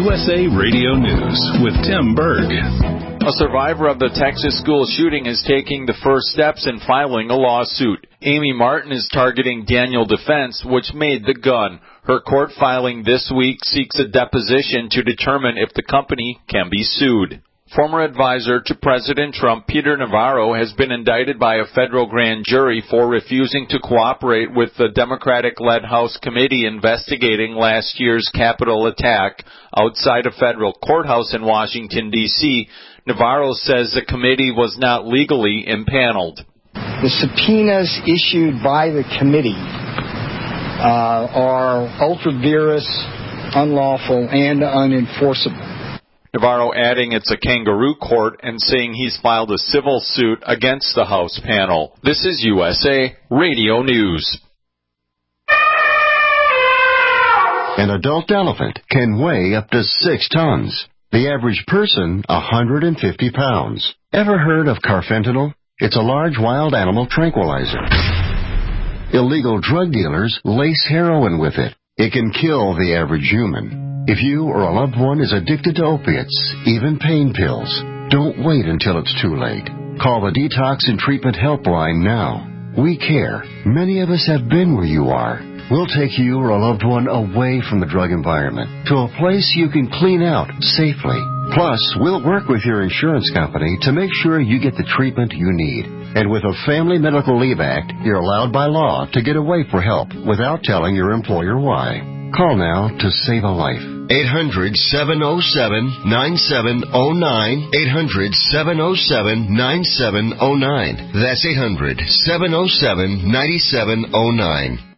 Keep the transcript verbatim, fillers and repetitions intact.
U S A Radio News with Tim Berg. A survivor of the Texas school shooting is taking the first steps in filing a lawsuit. Amy Martin is targeting Daniel Defense, which made the gun. Her court filing this week seeks a deposition to determine if the company can be sued. Former advisor to President Trump, Peter Navarro, has been indicted by a federal grand jury for refusing to cooperate with the Democratic-led House committee investigating last year's Capitol attack outside a federal courthouse in Washington, D C Navarro says the committee was not legally impaneled. The subpoenas issued by the committee uh, are ultra-virus, unlawful, and unenforceable. Navarro adding it's a kangaroo court and saying he's filed a civil suit against the House panel. This is U S A Radio News. An adult elephant can weigh up to six tons. The average person, one hundred fifty pounds. Ever heard of carfentanil? It's a large wild animal tranquilizer. Illegal drug dealers lace heroin with it. It can kill the average human. If you or a loved one is addicted to opiates, even pain pills, don't wait until it's too late. Call the Detox and Treatment Helpline now. We care. Many of us have been where you are. We'll take you or a loved one away from the drug environment to a place you can clean out safely. Plus, we'll work with your insurance company to make sure you get the treatment you need. And with a Family Medical Leave Act, you're allowed by law to get away for help without telling your employer why. Call now to save a life. eight hundred, seven oh seven, nine seven oh nine. eight hundred, seven oh seven, nine seven oh nine. That's eight hundred, seven oh seven, nine seven oh nine.